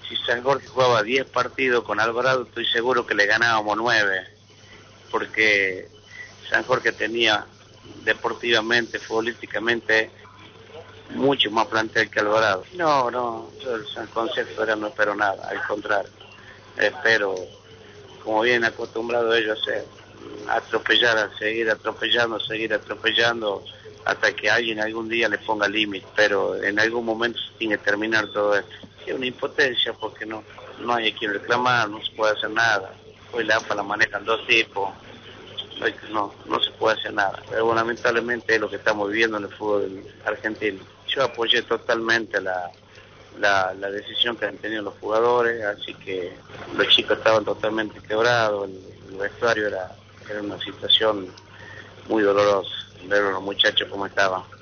Si San Jorge jugaba 10 partidos con Alvarado, estoy seguro que le ganábamos 9, porque San Jorge tenía deportivamente, futbolísticamente, mucho más plantel que Alvarado. No, yo el San Concepto no espero nada, al contrario, espero, como vienen acostumbrados ellos a hacer, atropellar, seguir atropellando, hasta que alguien algún día le ponga límite, pero en algún momento se tiene que terminar todo esto. Es una impotencia porque no hay a quien reclamar, no se puede hacer nada. Hoy la AFA la manejan dos tipos, no se puede hacer nada. Pero bueno, lamentablemente es lo que estamos viviendo en el fútbol argentino. Yo apoyé totalmente la decisión que han tenido los jugadores, así que los chicos estaban totalmente quebrados, el vestuario era una situación muy dolorosa, ver a los muchachos cómo estaban.